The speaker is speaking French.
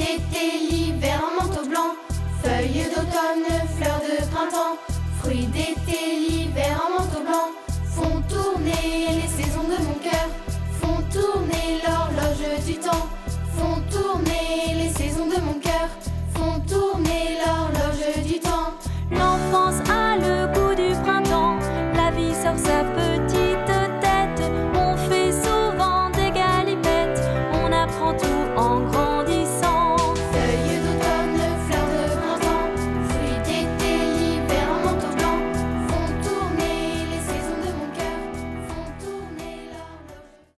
d'été, l'hiver, un manteau blanc. Feuilles d'automne, fleurs de printemps. Fruits d'été, l'hiver, un manteau blanc. Font tourner les saisons de mon cœur. Font tourner l'horloge du temps. Font tourner les saisons de mon